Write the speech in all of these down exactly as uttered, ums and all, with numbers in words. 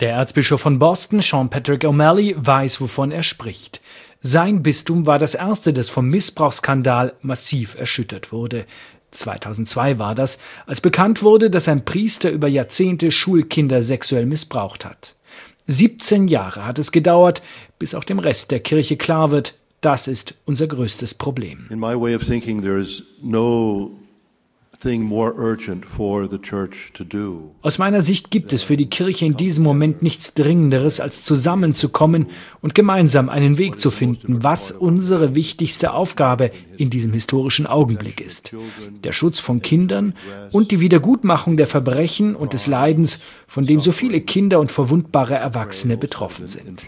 Der Erzbischof von Boston, Sean Patrick O'Malley, weiß, wovon er spricht. Sein Bistum war das erste, das vom Missbrauchsskandal massiv erschüttert wurde. zweitausendzwei war das, als bekannt wurde, dass ein Priester über Jahrzehnte Schulkinder sexuell missbraucht hat. siebzehn Jahre hat es gedauert, bis auch dem Rest der Kirche klar wird, das ist unser größtes Problem. In my way of thinking, there is no more urgent for the church to do. Aus meiner Sicht gibt es für die Kirche in diesem Moment nichts Dringenderes, als zusammenzukommen und gemeinsam einen Weg zu finden, was unsere wichtigste Aufgabe in diesem historischen Augenblick ist. Der Schutz von Kindern und die Wiedergutmachung der Verbrechen und des Leidens, von dem so viele Kinder und verwundbare Erwachsene betroffen sind.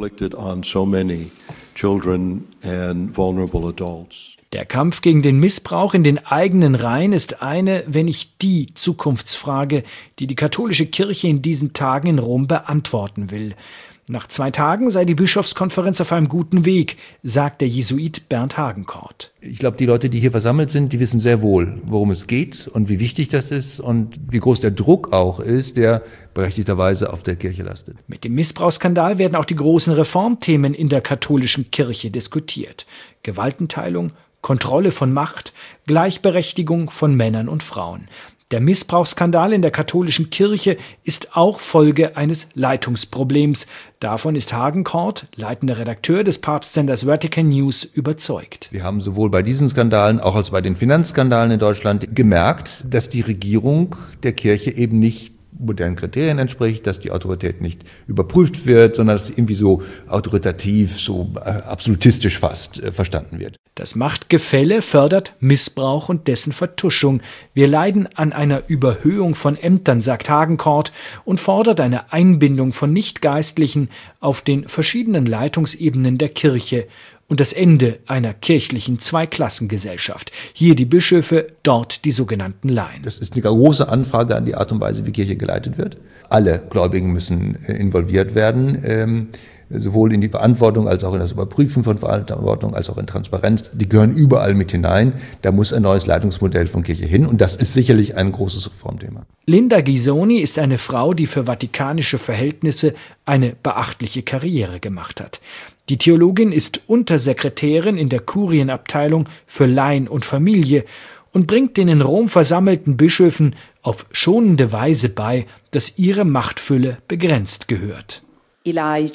Der Kampf gegen den Missbrauch in den eigenen Reihen ist eine, wenn nicht die Zukunftsfrage, die die katholische Kirche in diesen Tagen in Rom beantworten will. Nach zwei Tagen sei die Bischofskonferenz auf einem guten Weg, sagt der Jesuit Bernd Hagenkort. Ich glaube, die Leute, die hier versammelt sind, die wissen sehr wohl, worum es geht und wie wichtig das ist und wie groß der Druck auch ist, der berechtigterweise auf der Kirche lastet. Mit dem Missbrauchsskandal werden auch die großen Reformthemen in der katholischen Kirche diskutiert. Gewaltenteilung, Kontrolle von Macht, Gleichberechtigung von Männern und Frauen. Der Missbrauchsskandal in der katholischen Kirche ist auch Folge eines Leitungsproblems. Davon ist Hagenkort, leitender Redakteur des Papstsenders Vatican News, überzeugt. Wir haben sowohl bei diesen Skandalen, auch als bei den Finanzskandalen in Deutschland gemerkt, dass die Regierung der Kirche eben nicht modernen Kriterien entspricht, dass die Autorität nicht überprüft wird, sondern dass sie irgendwie so autoritativ, so äh, absolutistisch fast äh, verstanden wird. Das Machtgefälle fördert Missbrauch und dessen Vertuschung. Wir leiden an einer Überhöhung von Ämtern, sagt Hagenkort, und fordert eine Einbindung von Nichtgeistlichen auf den verschiedenen Leitungsebenen der Kirche und das Ende einer kirchlichen Zweiklassengesellschaft. Hier die Bischöfe, dort die sogenannten Laien. Das ist eine große Anfrage an die Art und Weise, wie Kirche geleitet wird. Alle Gläubigen müssen involviert werden, ähm, sowohl in die Verantwortung als auch in das Überprüfen von Verantwortung, als auch in Transparenz. Die gehören überall mit hinein. Da muss ein neues Leitungsmodell von Kirche hin und das ist sicherlich ein großes Reformthema. Linda Ghisoni ist eine Frau, die für vatikanische Verhältnisse eine beachtliche Karriere gemacht hat. Die Theologin ist Untersekretärin in der Kurienabteilung für Laien und Familie und bringt den in Rom versammelten Bischöfen auf schonende Weise bei, dass ihre Machtfülle begrenzt gehört. Die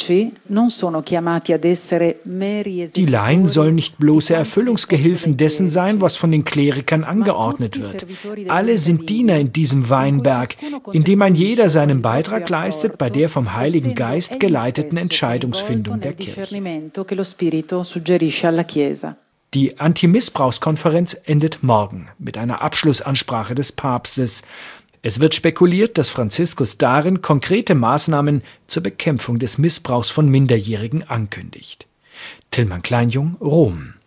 Laien sollen nicht bloße Erfüllungsgehilfen dessen sein, was von den Klerikern angeordnet wird. Alle sind Diener in diesem Weinberg, in dem ein jeder seinen Beitrag leistet bei der vom Heiligen Geist geleiteten Entscheidungsfindung der Kirche. Die Anti-Missbrauchskonferenz endet morgen mit einer Abschlussansprache des Papstes. Es wird spekuliert, dass Franziskus darin konkrete Maßnahmen zur Bekämpfung des Missbrauchs von Minderjährigen ankündigt. Tillmann Kleinjung, Rom.